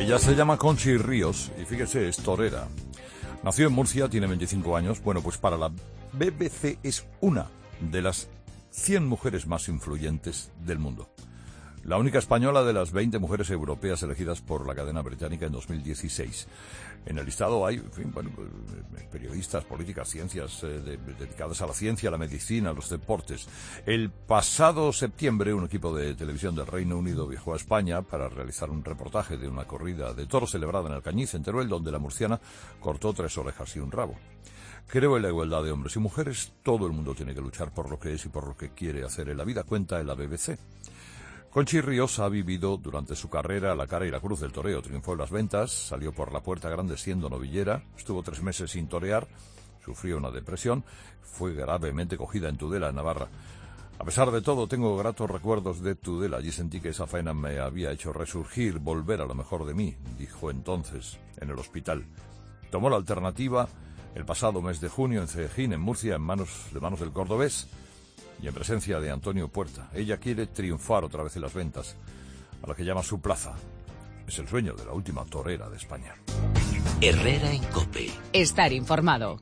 Ella se llama Conchi Ríos y fíjese, es torera. Nació en Murcia, tiene 25 años. Bueno, pues para la BBC es una de las 100 mujeres más influyentes del mundo. La única española de las 20 mujeres europeas elegidas por la cadena británica en 2016. En el listado hay, en fin, bueno, periodistas, políticas, ciencias dedicadas a la ciencia, a la medicina, a los deportes. El pasado septiembre, un equipo de televisión del Reino Unido viajó a España para realizar un reportaje de una corrida de toros celebrada en Alcañiz, en Teruel, donde la murciana cortó 3 orejas y un rabo. Creo en la igualdad de hombres y mujeres. Todo el mundo tiene que luchar por lo que es y por lo que quiere hacer en la vida, cuenta en la BBC. Conchi Ríos ha vivido durante su carrera la cara y la cruz del toreo. Triunfó en las ventas, salió por la puerta grande siendo novillera, estuvo 3 meses sin torear, sufrió una depresión, fue gravemente cogida en Tudela, en Navarra. A pesar de todo, tengo gratos recuerdos de Tudela. Allí sentí que esa faena me había hecho resurgir, volver a lo mejor de mí, dijo entonces en el hospital. Tomó la alternativa el pasado mes de junio en Cejín, en Murcia, de manos del cordobés, y en presencia de Antonio Puerta. Ella quiere triunfar otra vez en las ventas, a la que llama su plaza. Es el sueño de la última torera de España. Herrera en COPE. Estar informado.